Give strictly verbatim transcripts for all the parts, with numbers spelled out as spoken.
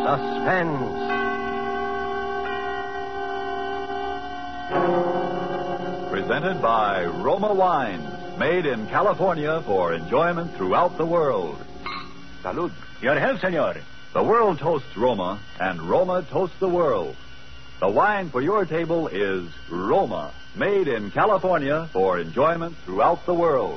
Suspense. Presented by Roma Wines, made in California for enjoyment throughout the world. Salud. Your health, senor. The world toasts Roma, and Roma toasts the world. The wine for your table is Roma, made in California for enjoyment throughout the world.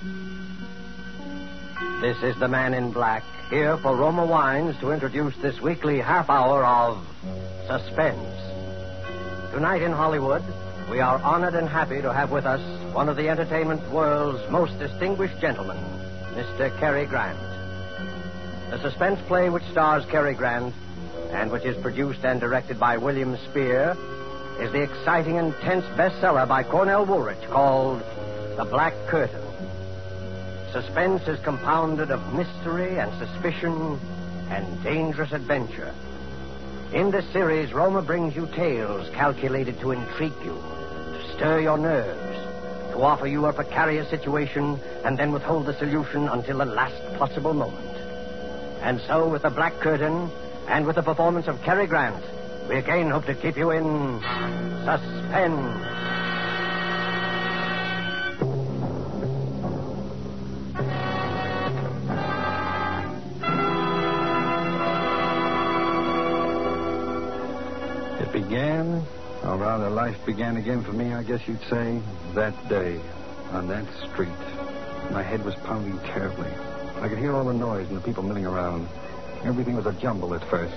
This is the Man in Black, here for Roma Wines to introduce this weekly half hour of Suspense. Tonight in Hollywood, we are honored and happy to have with us one of the entertainment world's most distinguished gentlemen, Mister Cary Grant. The suspense play which stars Cary Grant and which is produced and directed by William Spear is the exciting and tense bestseller by Cornell Woolrich called The Black Curtain. Suspense is compounded of mystery and suspicion and dangerous adventure. In this series, Roma brings you tales calculated to intrigue you, to stir your nerves, to offer you a precarious situation and then withhold the solution until the last possible moment. And so, with The Black Curtain and with the performance of Cary Grant, we again hope to keep you in suspense. It began, or rather life began again for me, I guess you'd say, that day, on that street. My head was pounding terribly. I could hear all the noise and the people milling around. Everything was a jumble at first.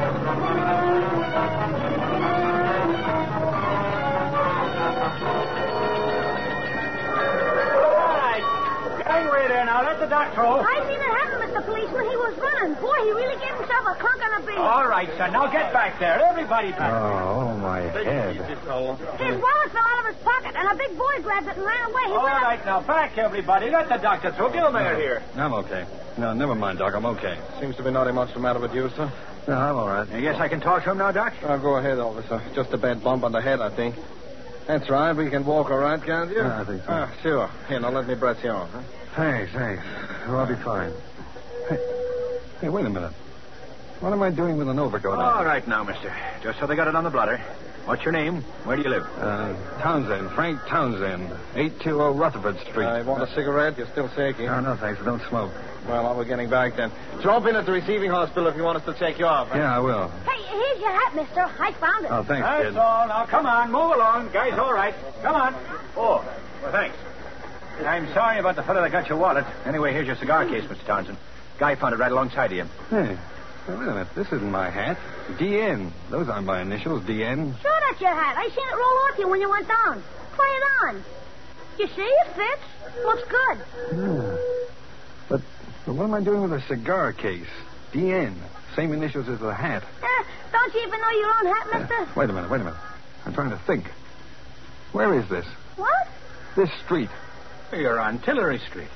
Gangway there now. Let the doctor go. I seen it happen, Mister Policeman. He was running. Boy, he really gave himself a clunk on the beat. All right, son. Now get back there. Everybody back there. Oh, oh my head. His wallet fell out of his pocket, and a big boy grabbed it and ran away. He All went right, now back, everybody. Let the doctor through. Gilmore here. I'm okay. No, never mind, Doc. I'm okay. Seems to be nothing much the matter with you, sir. No, I'm all right. I guess I can talk to him now, Doc? Oh, go ahead, officer. Just a bad bump on the head, I think. That's right. We can walk all right, can't you? Yeah, I think so. Ah, sure. Here, now let me breath you off, huh? Thanks, thanks. Oh, I'll be fine. Hey, hey, wait a minute. What am I doing with an overcoat on? All right now, mister. Just so they got it on the blotter. What's your name? Where do you live? Uh, Townsend, Frank Townsend, eight two zero Rutherford Street. Uh, you want a cigarette? You're still shaky. No, no, thanks. I don't smoke. Well, while we're getting back then. Drop in at the receiving hospital if you want us to take you off. Huh? Yeah, I will. Hey, here's your hat, mister. I found it. Oh, thanks, That's kid. all. Now, come on. Move along. Guy's all right. Come on. Oh, well, thanks. I'm sorry about the fellow that got your wallet. Anyway, here's your cigar case, Mister Townsend. Guy found it right alongside of you. Hey, hey, wait a minute. This isn't my hat. D N. Those aren't my initials, D N. Sure, that's your hat. I seen it roll off you when you went down. Try it on. You see, it fits. Looks good. Yeah. But, but what am I doing with a cigar case? D N. Same initials as the hat. Eh, don't you even know your own hat, mister? Uh, wait a minute, wait a minute. I'm trying to think. Where is this? What? This street. You're on Tillery Street.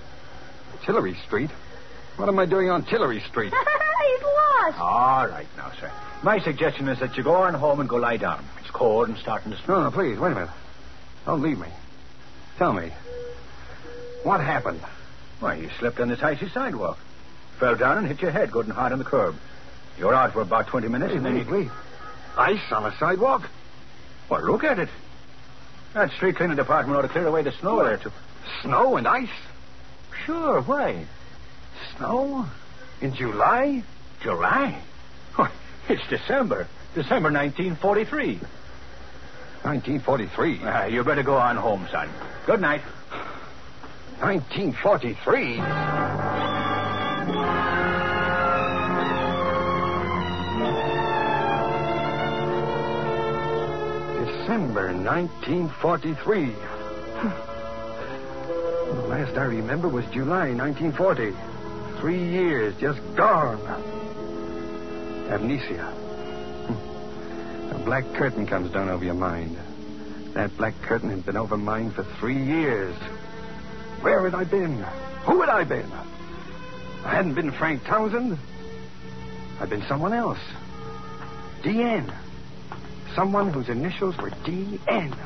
Tillery Street? What am I doing on Tillery Street? He's lost. All right now, sir. My suggestion is that you go on home and go lie down. It's cold and starting to snow. No, no, please, wait a minute. Don't leave me. Tell me. What happened? Why, you slipped on this icy sidewalk. Fell down and hit your head good and hard on the curb. You were out for about twenty minutes Wait, and then wait, you... wait. Ice on a sidewalk? Well, look at it. That street cleaning department ought to clear away the snow there, too. Snow and ice? Sure, why? Snow? In July? July? Why, it's December. December nineteen forty-three. nineteen forty-three? Ah, you better go on home, son. Good night. nineteen forty-three? December nineteen forty-three. The last I remember was July nineteen forty. Three years just gone. Amnesia. A black curtain comes down over your mind. That black curtain had been over mine for three years. Where had I been? Who had I been? I hadn't been Frank Townsend. I'd been someone else. D N. Someone whose initials were D N.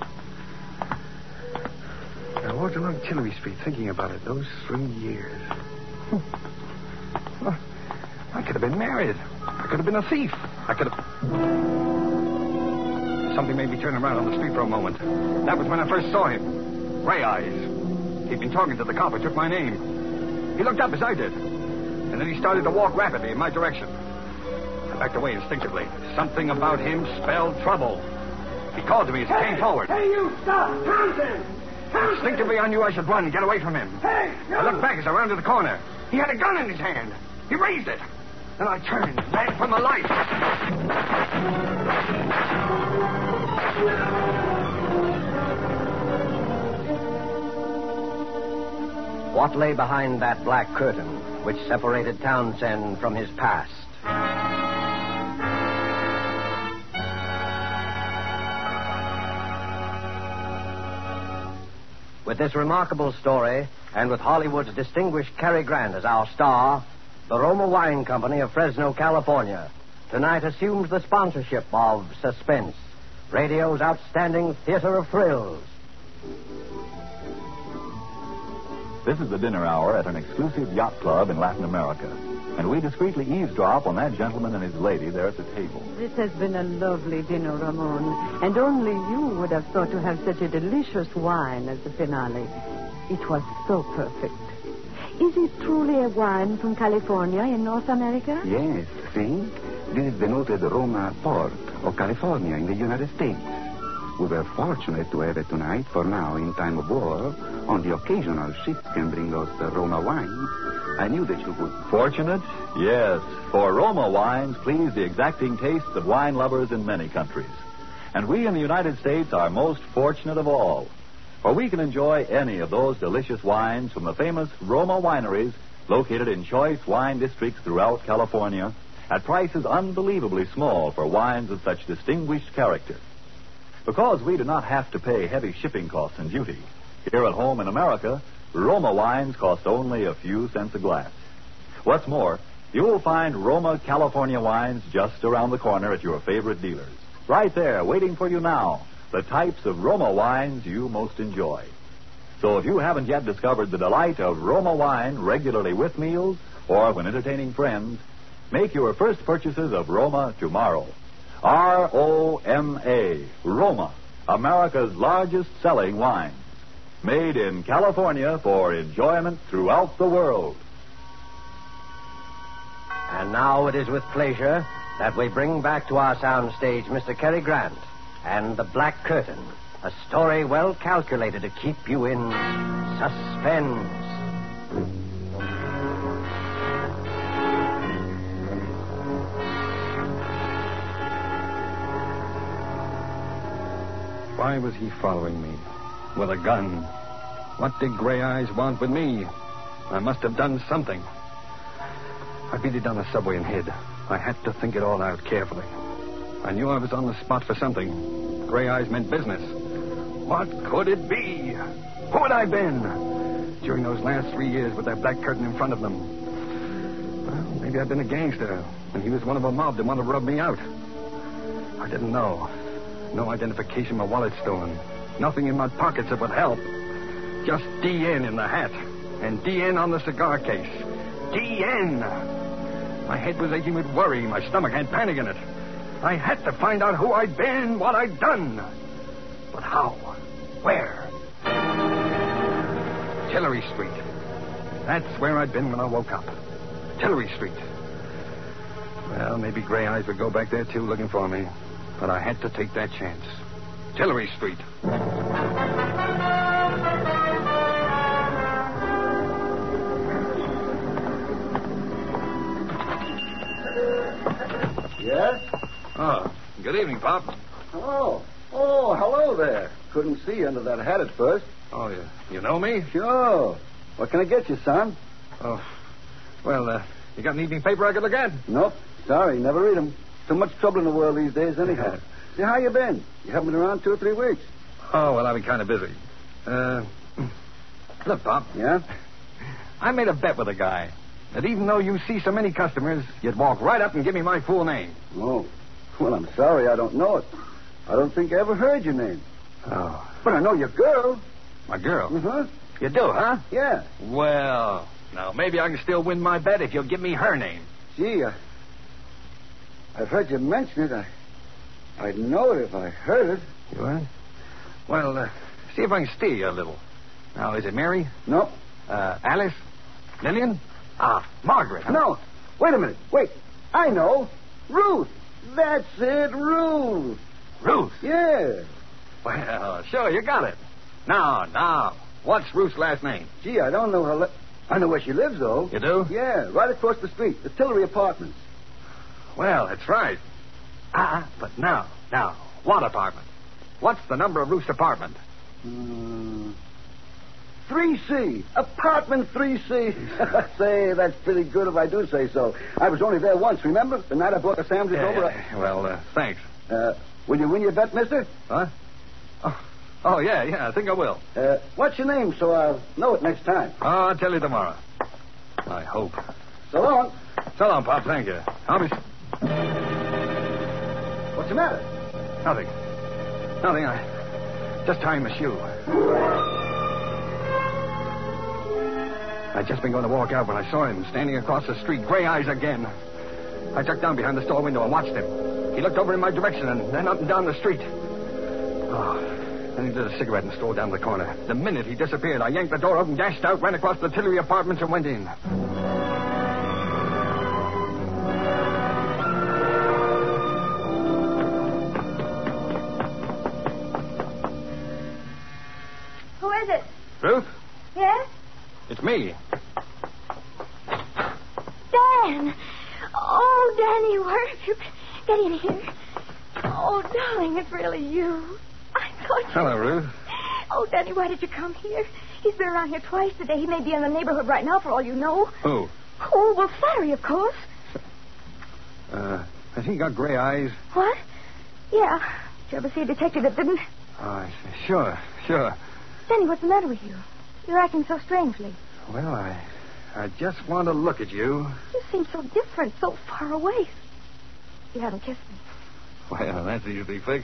I walked along Tillery Street thinking about it those three years. Well, I could have been married. I could have been a thief. I could have... Something made me turn around on the street for a moment. That was when I first saw him. Gray Eyes. He'd been talking to the cop who took my name. He looked up as I did. And then he started to walk rapidly in my direction. I backed away instinctively. Something about him spelled trouble. He called to me as he Hey, came forward. Hey, you, stop! Townsend! Townsend! Instinctively, I knew I should run and get away from him. Hey, you! I looked back as I rounded the corner. He had a gun in his hand. He raised it. Then I turned, ran for my life. What lay behind that black curtain which separated Townsend from his past? With this remarkable story, and with Hollywood's distinguished Cary Grant as our star, the Roma Wine Company of Fresno, California, tonight assumes the sponsorship of Suspense, radio's outstanding theater of thrills. This is the dinner hour at an exclusive yacht club in Latin America. And we discreetly eavesdrop on that gentleman and his lady there at the table. This has been a lovely dinner, Ramon. And only you would have thought to have such a delicious wine as the finale. It was so perfect. Is it truly a wine from California in North America? Yes, see? This is the noted Roma port of California in the United States. We were fortunate to have it tonight, for now, in time of war, on the occasional ships can bring us the Roma wine. I knew that you would. Fortunate? Yes, for Roma wines please the exacting tastes of wine lovers in many countries. And we in the United States are most fortunate of all, for we can enjoy any of those delicious wines from the famous Roma wineries located in choice wine districts throughout California at prices unbelievably small for wines of such distinguished character. Because we do not have to pay heavy shipping costs and duty, here at home in America, Roma wines cost only a few cents a glass. What's more, you'll find Roma California wines just around the corner at your favorite dealers. Right there, waiting for you now, the types of Roma wines you most enjoy. So if you haven't yet discovered the delight of Roma wine regularly with meals or when entertaining friends, make your first purchases of Roma tomorrow. R O M A, Roma, America's largest selling wine. Made in California for enjoyment throughout the world. And now it is with pleasure that we bring back to our soundstage Mister Cary Grant and The Black Curtain, a story well calculated to keep you in suspense. Why was he following me? With a gun. What did Gray Eyes want with me? I must have done something. I beat it down the subway and hid. I had to think it all out carefully. I knew I was on the spot for something. Gray Eyes meant business. What could it be? Who had I been during those last three years with that black curtain in front of them? Well, maybe I'd been a gangster, and he was one of a mob that wanted to rub me out. I didn't know. No identification, my wallet stolen. Nothing in my pockets that would help. Just D N in the hat. And D N on the cigar case. D N! My head was aching with worry. My stomach had panic in it. I had to find out who I'd been, what I'd done. But how? Where? Tillery Street. That's where I'd been when I woke up. Tillery Street. Well, maybe Gray Eyes would go back there, too, looking for me. But I had to take that chance. Tillery Street. Yes? Oh, good evening, Pop. Hello. Oh, hello there. Couldn't see you under that hat at first. Oh, you, you know me? Sure. What can I get you, son? Oh, well, uh, you got an evening paper I could look at? Nope. Sorry, never read 'em. Too much trouble in the world these days, anyhow. See, how you been? You haven't been around two or three weeks. Oh, well, I've been kind of busy. Uh, look, Pop. Yeah? I made a bet with a guy that even though you see so many customers, you'd walk right up and give me my full name. Oh. Well, I'm sorry I don't know it. I don't think I ever heard your name. Oh. But I know your girl. My girl? Uh-huh. You do, huh? Yeah. Well, now, maybe I can still win my bet if you'll give me her name. Gee, I, I've heard you mention it. I, I'd know it if I heard it. You are? Well, uh, see if I can steer you a little. Now, is it Mary? Nope. Uh, Alice? Lillian? Ah, Margaret. Huh? No. Wait a minute. Wait. I know. Ruth. That's it, Ruth. Ruth? Yeah. Well, sure, you got it. Now, now, what's Ruth's last name? Gee, I don't know her. Le- I know where she lives, though. You do? Yeah, right across the street. The Tillery Apartments. Well, that's right. Ah, but now, now, what apartment? What's the number of Ruth's apartment? Hmm. three C. Apartment three C. Say, that's pretty good if I do say so. I was only there once, remember? The night I brought the sandwiches Yeah, over. yeah. Well, uh, thanks. Uh, will you win your bet, mister? Huh? Oh, oh, yeah, yeah, I think I will. Uh, what's your name so I'll know it next time? Oh, I'll tell you tomorrow. I hope. So long. So long, Pop. Thank you. I'll be... What's the matter? Nothing. Nothing. I just tying my shoe. I'd just been going to walk out when I saw him standing across the street, gray eyes again. I ducked down behind the store window and watched him. He looked over in my direction and then up and down the street. Oh, then he lit a cigarette and strolled down the corner. The minute he disappeared, I yanked the door open, dashed out, ran across the Tillery Apartments and went in. Who is it? Ruth? Yes? It's me. Dan! Oh, Danny, where have you been? Get in here. Oh, darling, it's really you. I thought you... Hello, Ruth. Oh, Danny, why did you come here? He's been around here twice today. He may be in the neighborhood right now, for all you know. Who? Oh, well, Flattery, of course. Uh, has he got gray eyes? What? Yeah. Did you ever see a detective that didn't? Oh, I see. Sure, sure. Danny, what's the matter with you? You're acting so strangely. Well, I... I just want to look at you. You seem so different, so far away. You haven't kissed me. Well, that's easily fixed.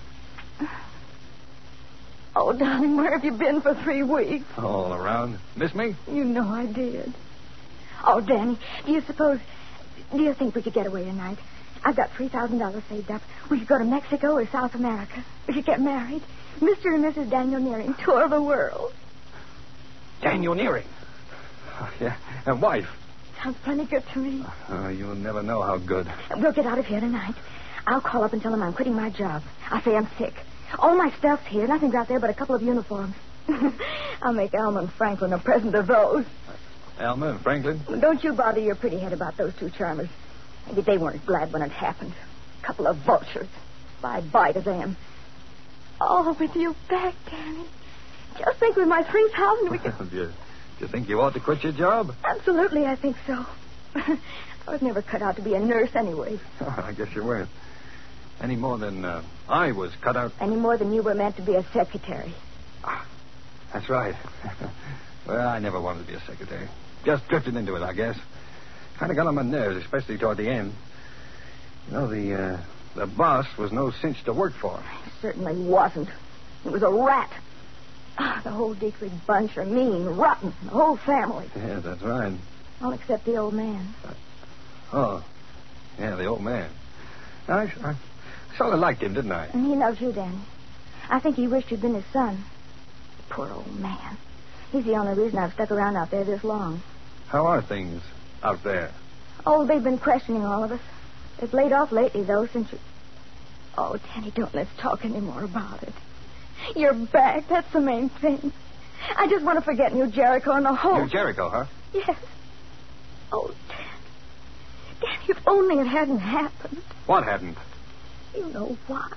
Oh, darling, where have you been for three weeks? All around. Miss me? You know I did. Oh, Danny, do you suppose... Do you think we could get away tonight? I've got three thousand dollars saved up. We could go to Mexico or South America. We could get married. Mister and Missus Daniel Nearing tour the world. Daniel Nearing? Oh, yeah. And wife? Sounds plenty good to me. Oh, you'll never know how good. We'll get out of here tonight. I'll call up and tell them I'm quitting my job. I'll say I'm sick. All my stuff's here. Nothing's out there but a couple of uniforms. I'll make Alma and Franklin a present of those. Alma and Franklin? Don't you bother your pretty head about those two charmers. Maybe they weren't glad when it happened. A couple of vultures. Bye-bye to them. Oh, with you back, Danny. Just think with my three thousand we could... do, you, do you think you ought to quit your job? Absolutely, I think so. I was never cut out to be a nurse anyway. Oh, I guess you weren't. Any more than uh, I was cut out... Any more than you were meant to be a secretary. Ah, that's right. Well, I never wanted to be a secretary. Just drifted into it, I guess. Kind of got on my nerves, especially toward the end. You know, the uh, the boss was no cinch to work for. He certainly wasn't. He was a rat. Ah, the whole Dietrich bunch are mean, rotten. The whole family. Yeah, that's right. All except the old man. Uh, oh, yeah, the old man. I, I sort of liked him, didn't I? And he loves you, Danny. I think he wished you'd been his son. Poor old man. He's the only reason I've stuck around out there this long. How are things out there? Oh, they've been questioning all of us. They've laid off lately, though, since you... Oh, Danny, don't let's talk any more about it. You're back. That's the main thing. I just want to forget New Jericho and the whole... New Jericho, huh? Yes. Oh, Dan. Dan, if only it hadn't happened. What hadn't? You know what?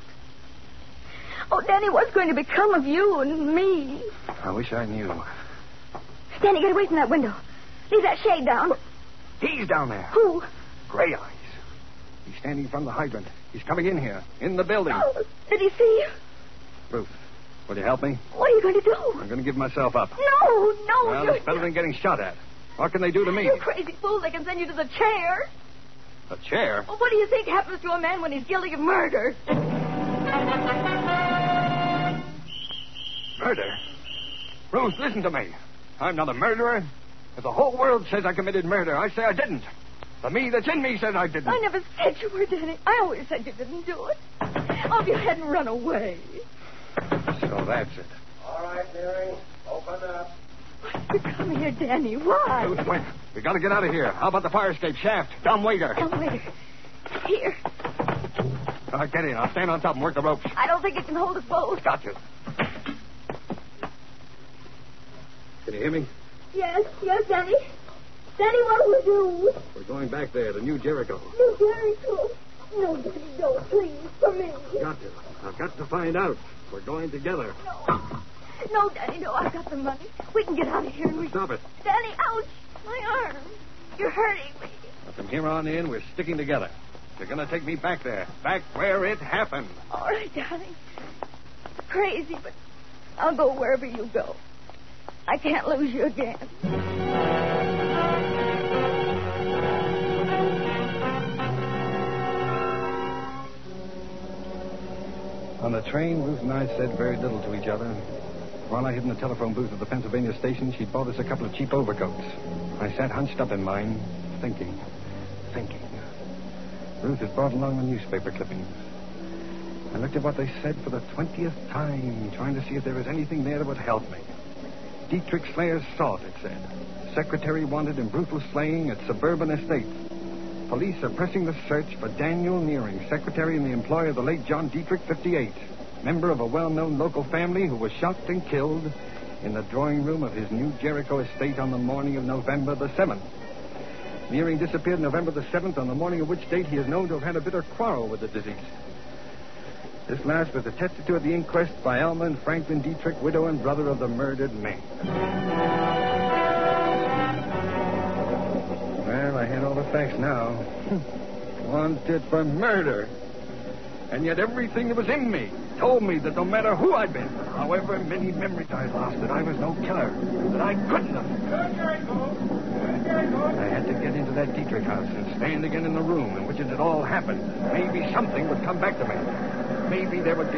Oh, Danny, what's going to become of you and me? I wish I knew. Danny, get away from that window. Leave that shade down. He's down there. Who? Gray Eyes. He's standing from the hydrant. He's coming in here, in the building. Oh, did he see you? Ruth, will you help me? What are you going to do? I'm going to give myself up. No, no. Well, you're... it's better than getting shot at. What can they do to me? You crazy fool. They can send you to the chair. A chair? Well, what do you think happens to a man when he's guilty of murder? Murder? Ruth, listen to me. I'm not a murderer. If the whole world says I committed murder, I say I didn't. The me that's in me says I didn't. I never said you were, Danny. I always said you didn't do it. Oh, if you hadn't run away. So that's it. All right, Mary. Open up. Why did you come here, Danny? Why? Ruth, wait. We got to get out of here. How about the fire escape shaft? Dumb waiter. Come waiter. Here. All right, get in. I'll stand on top and work the ropes. I don't think it can hold us both. Got you. Can you hear me? Yes, yes, Danny. Danny, what do we do? We're going back there to New Jericho. New Jericho. No, Danny, don't, please, for me. Got to. I've got to find out. We're going together. No. No, Danny, no, I've got the money. We can get out of here and we... Stop it. Danny, ouch. My arm. You're hurting me. Now, from here on in, we're sticking together. You're going to take me back there. Back where it happened. All right, darling. It's crazy, but I'll go wherever you go. I can't lose you again. On the train, Ruth and I said very little to each other. While I hid in the telephone booth at the Pennsylvania station, she bought us a couple of cheap overcoats. I sat hunched up in mine, thinking, thinking. Ruth had brought along the newspaper clippings. I looked at what they said for the twentieth time, trying to see if there was anything there that would help me. Dietrich Slayer's sought, it said. Secretary wanted in brutal slaying at suburban estate. Police are pressing the search for Daniel Nearing, secretary in the employ of the late John Dietrich, fifty-eight, member of a well-known local family who was shot and killed in the drawing room of his New Jericho estate on the morning of November the seventh. Nearing disappeared November the seventh, on the morning of which date he is known to have had a bitter quarrel with the deceased. This last was attested to at the inquest by Alma and Franklin Dietrich, widow and brother of the murdered man. Well, I had all the facts now. Wanted for murder. And yet everything that was in me told me that no matter who I'd been, however many memories I lost, that I was no killer, that I couldn't have. I had to get into that Dietrich house and stand again in the room in which it had all happened. Maybe something would come back to me. Maybe there would be...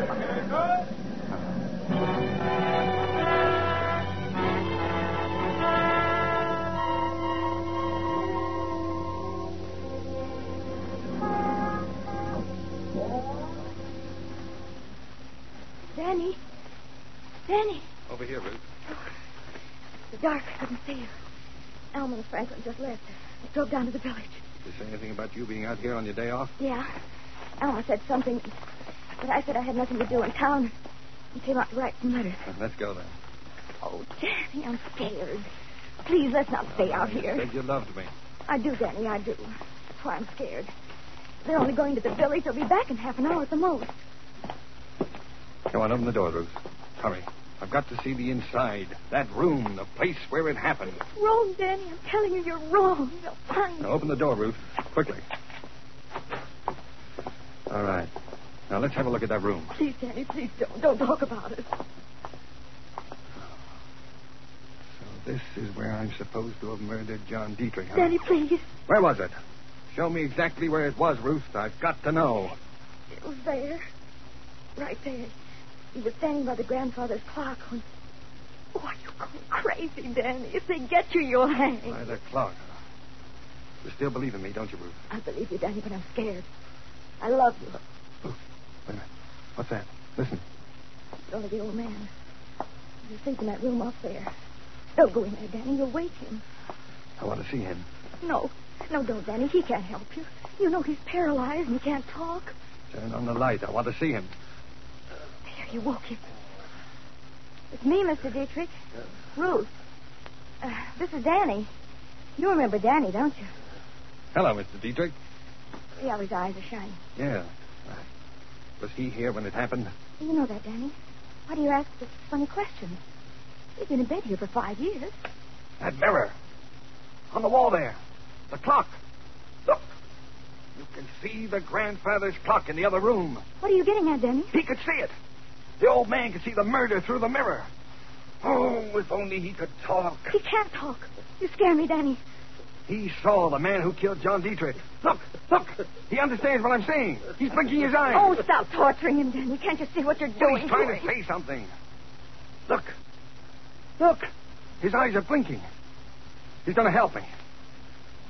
Danny. Danny. Over here, Ruth. The dark. I couldn't see you. Alma and Franklin just left. They drove down to the village. Did they say anything about you being out here on your day off? Yeah. Alma said something, but I said I had nothing to do in town. He came out to write some letters. Well, let's go then. Oh, Danny, I'm scared. Please, let's not stay out You here. said you loved me. I do, Danny, I do. That's why I'm scared. They're only going to the village. They'll be back in half an hour at the most. Come on, open the door, Ruth. Hurry. I've got to see the inside. That room, the place where it happened. Wrong, Danny. I'm telling you, you're wrong. They'll find Now, you. open the door, Ruth. Quickly. All right. Now, let's have a look at that room. Please, Danny, please don't. Don't talk about it. So this is where I'm supposed to have murdered John Dietrich, huh? Danny, please. Where was it? Show me exactly where it was, Ruth. I've got to know. It was there. Right there. He was standing by the grandfather's clock when... Oh, are you going crazy, Danny? If they get you, you'll hang. By the clock, huh? You still believe in me, don't you, Ruth? I believe you, Danny, but I'm scared. I love you. Ruth, wait a minute. What's that? Listen. It's only the old man. He's asleep in that room off there. Don't go in there, Danny. You'll wake him. I want to see him. No. No, don't, Danny. He can't help you. You know he's paralyzed and he can't talk. Turn on the light. I want to see him. There, you woke him. It's me, Mister Dietrich. Ruth. Uh, this is Danny. You remember Danny, don't you? Hello, Mister Dietrich. See how his eyes are shining. Yeah. Uh, was he here when it happened? You know that, Danny. Why do you ask such funny questions? He's been in bed here for five years. That mirror. On the wall there. The clock. Look. You can see the grandfather's clock in the other room. What are you getting at, Danny? He could see it. The old man could see the murder through the mirror. Oh, if only he could talk. He can't talk. You scare me, Danny. He saw the man who killed John Dietrich. Look, look. He understands what I'm saying. He's blinking his eyes. Oh, stop torturing him, Danny. Can't you see what you're Well, doing? he's trying to to him? say something. Look. Look. His eyes are blinking. He's going to help me.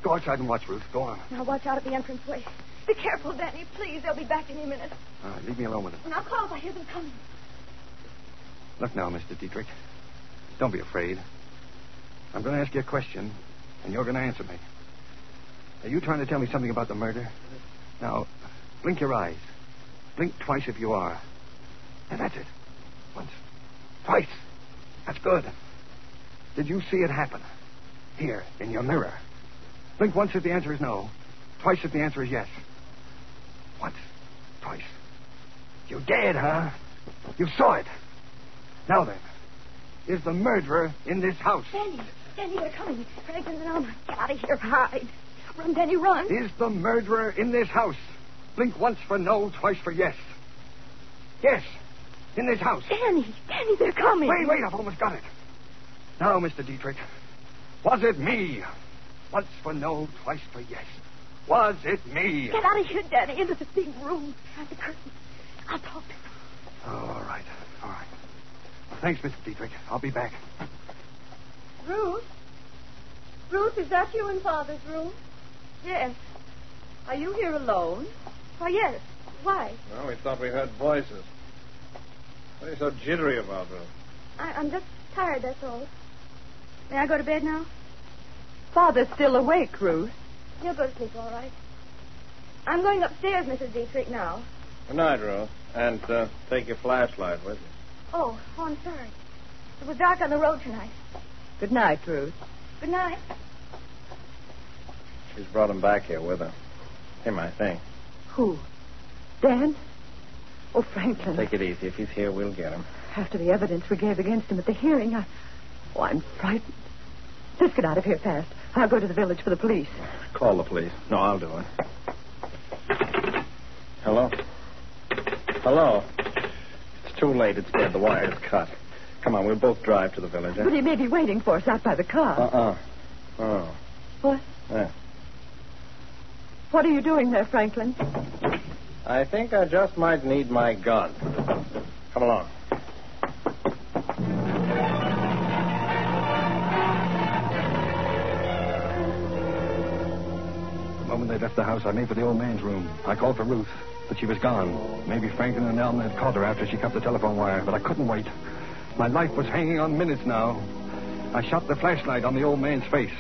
Go outside and watch, Ruth. Go on. Now watch out at the entranceway. Be careful, Danny, please. They'll be back any minute. All right, leave me alone with it. And I'll call if I hear them coming. Look now, Mister Dietrich. Don't be afraid. I'm going to ask you a question, and you're going to answer me. Are you trying to tell me something about the murder? Now, blink your eyes. Blink twice if you are. And that's it. Once. Twice. That's good. Did you see it happen? Here, in your mirror. Blink once if the answer is no. Twice if the answer is yes. Once. Twice. You did, huh? You saw it. Now then, is the murderer in this house? Danny, Danny, they're coming. Franklin and Alma, get out of here. Hide. Run, Danny, run. Is the murderer in this house? Blink once for no, twice for yes. Yes, in this house. Danny, Danny, they're coming. Wait, wait, I've almost got it. Now, Mister Dietrich, was it me? Once for no, twice for yes. Was it me? Get out of here, Danny, into the big room. Behind the curtain. I'll talk to them. Oh, all right, all right. Thanks, Mister Dietrich. I'll be back. Ruth? Ruth, is that you in Father's room? Yes. Are you here alone? Oh, yes. Why? Well, we thought we heard voices. What are you so jittery about, Ruth? I, I'm just tired, that's all. May I go to bed now? Father's still awake, Ruth. You'll go to sleep, all right. I'm going upstairs, Missus Dietrich, now. Good night, Ruth. And uh, take your flashlight with you. Oh, oh, I'm sorry. It was dark on the road tonight. Good night, Ruth. Good night. She's brought him back here with her. Him, I think. Who? Dan? Oh, Franklin. Take it easy. If he's here, we'll get him. After the evidence we gave against him at the hearing, I... Oh, I'm frightened. Let's get out of here fast. I'll go to the village for the police. Call the police. No, I'll do it. Hello? Hello? It's too late. It's dead. The wire's cut. Come on, we'll both drive to the village. Eh? But he may be waiting for us out by the car. Uh-uh. Oh. What? Yeah. What are you doing there, Franklin? I think I just might need my gun. Come along. The moment they left the house, I made for the old man's room. I called for Ruth, but she was gone. Maybe Franklin and Alma had caught her after she cut the telephone wire, but I couldn't wait. My life was hanging on minutes now. I shot the flashlight on the old man's face.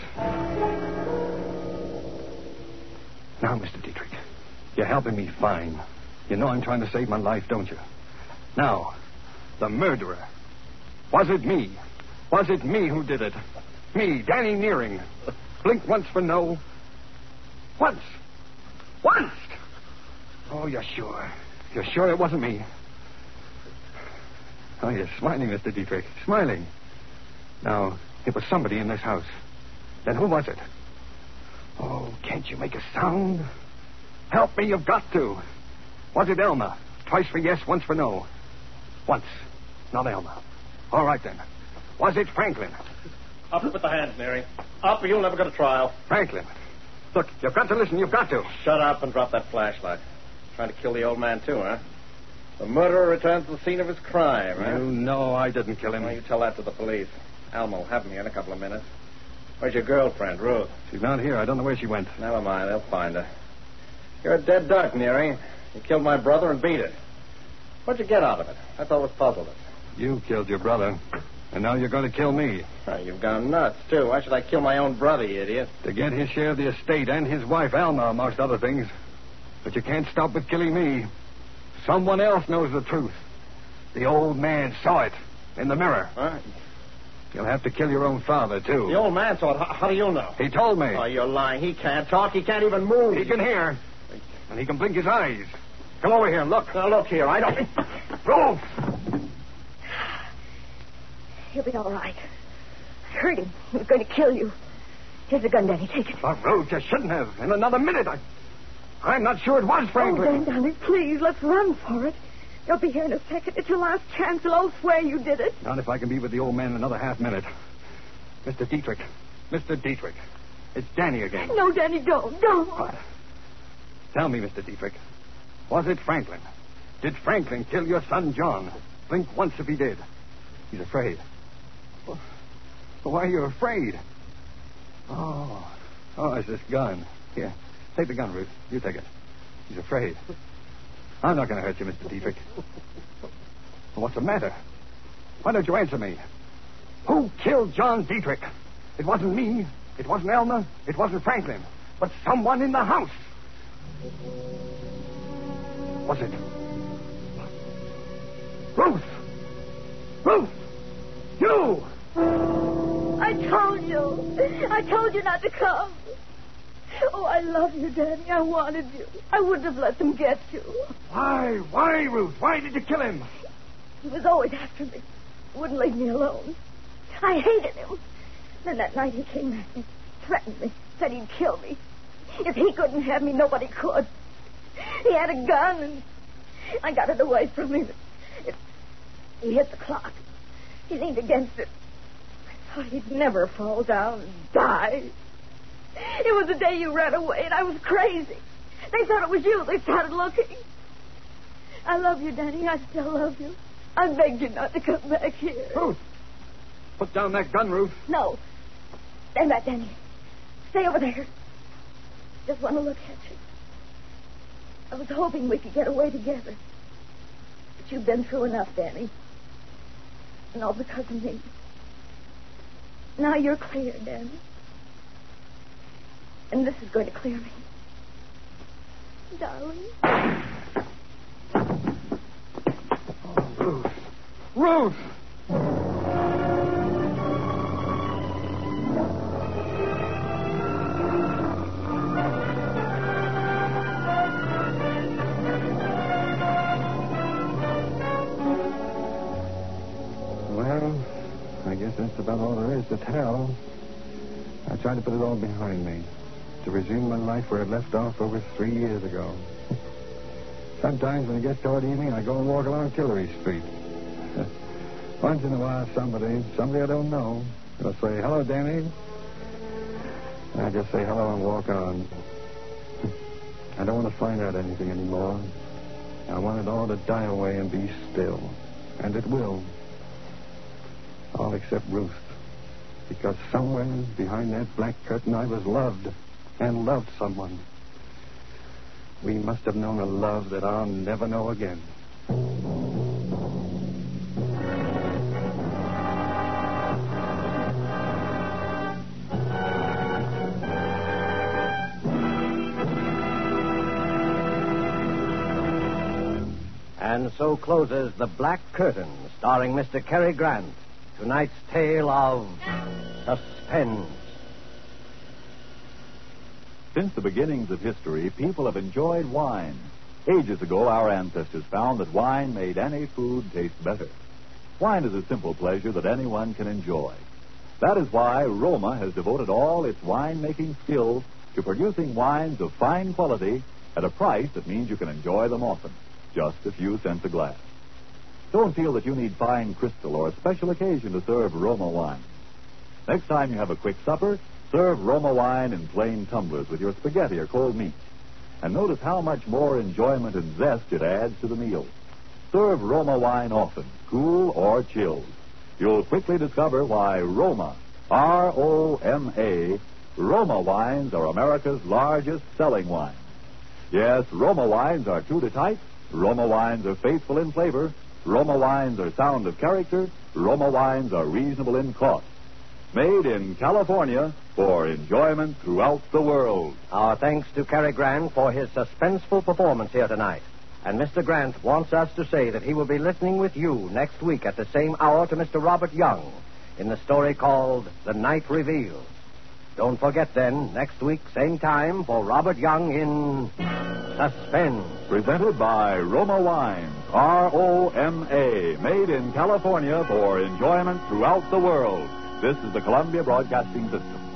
Now, Mister Dietrich, you're helping me fine. You know I'm trying to save my life, don't you? Now, the murderer. Was it me? Was it me who did it? Me, Danny Nearing. Blink once for no. Once. Once! Oh, you're sure? You're sure it wasn't me? Oh, you're smiling, Mister Dietrich. Smiling. Now, it was somebody in this house. Then who was it? Oh, can't you make a sound? Help me, you've got to. Was it Elma? Twice for yes, once for no. Once. Not Elma. All right, then. Was it Franklin? Up with the hands, Mary. Up or you'll never go to trial. Franklin. Look, you've got to listen. You've got to. Shut up and drop that flashlight. Trying to kill the old man, too, huh? The murderer returns to the scene of his crime, huh? You know I didn't kill him. Well, you tell that to the police. Alma will have him here in a couple of minutes. Where's your girlfriend, Ruth? She's not here. I don't know where she went. Never mind. They'll find her. You're a dead duck, Neary. You killed my brother and beat it. What'd you get out of it? That's always puzzled us. You killed your brother, and now you're going to kill me. Oh, you've gone nuts, too. Why should I kill my own brother, you idiot? To get his share of the estate and his wife, Alma, amongst other things. But you can't stop with killing me. Someone else knows the truth. The old man saw it in the mirror. Huh? You'll have to kill your own father, too. The old man saw it. How, how do you know? He told me. Oh, you're lying. He can't talk. He can't even move. He can hear. And he can blink his eyes. Come over here and look. Now, look here. I don't... Ruth! He'll be all right. I heard him. He was going to kill you. Here's the gun, Danny. Take it. Oh, Ruth, you shouldn't have. In another minute, I... I'm not sure it was Franklin. Oh, Dan, Danny, please, let's run for it. They'll be here in a second. It's your last chance. They'll all swear you did it. Not if I can be with the old man in another half minute. Mister Dietrich. Mister Dietrich. It's Danny again. No, Danny, don't. Don't. What? Tell me, Mister Dietrich. Was it Franklin? Did Franklin kill your son, John? Blink once if he did. He's afraid. Well, why are you afraid? Oh, Oh, it's this gun. Here, take the gun, Ruth. You take it. He's afraid. I'm not going to hurt you, Mister Dietrich. What's the matter? Why don't you answer me? Who killed John Dietrich? It wasn't me. It wasn't Elmer. It wasn't Franklin. But someone in the house. Was it? Ruth! Ruth! You! I told you. I told you not to come. Oh, I love you, Danny. I wanted you. I wouldn't have let them get you. Why? Why, Ruth? Why did you kill him? He was always after me. Wouldn't leave me alone. I hated him. Then that night he came at me, threatened me, said he'd kill me. If he couldn't have me, nobody could. He had a gun, and I got it away from him. It, he hit the clock. He leaned against it. I thought he'd never fall down and die. It was the day you ran away, and I was crazy. They thought it was you. They started looking. I love you, Danny. I still love you. I begged you not to come back here. Ruth! Put down that gun, Ruth. No. Stand back, Danny. Stay over there. Just want to look at you. I was hoping we could get away together. But you've been through enough, Danny. And all because of me. Now you're clear, Danny. And this is going to clear me. Darling. Oh, Ruth. Ruth! Well, I guess that's about all there is to tell. I tried to put it all behind me, to resume my life where it left off over three years ago. Sometimes when it gets toward evening, I go and walk along Tillery Street. Once in a while, somebody, somebody I don't know, will say, "Hello, Danny." And I just say hello and walk on. I don't want to find out anything anymore. I want it all to die away and be still. And it will. All except Ruth. Because somewhere behind that black curtain I was loved. And loved someone. We must have known a love that I'll never know again. And so closes The Black Curtain, starring Mister Cary Grant. Tonight's tale of suspense. Since the beginnings of history, people have enjoyed wine. Ages ago, our ancestors found that wine made any food taste better. Wine is a simple pleasure that anyone can enjoy. That is why Roma has devoted all its wine-making skills to producing wines of fine quality at a price that means you can enjoy them often, just a few cents a glass. Don't feel that you need fine crystal or a special occasion to serve Roma wine. Next time you have a quick supper, serve Roma wine in plain tumblers with your spaghetti or cold meat. And notice how much more enjoyment and zest it adds to the meal. Serve Roma wine often, cool or chilled. You'll quickly discover why Roma, R O M A, Roma wines are America's largest selling wine. Yes, Roma wines are true to type. Roma wines are faithful in flavor. Roma wines are sound of character. Roma wines are reasonable in cost. Made in California for enjoyment throughout the world. Our thanks to Cary Grant for his suspenseful performance here tonight. And Mister Grant wants us to say that he will be listening with you next week at the same hour to Mister Robert Young in the story called The Night Reveals. Don't forget then, next week, same time, for Robert Young in Suspense. Presented by Roma Wines, R O M A, made in California for enjoyment throughout the world. This is the Columbia Broadcasting System.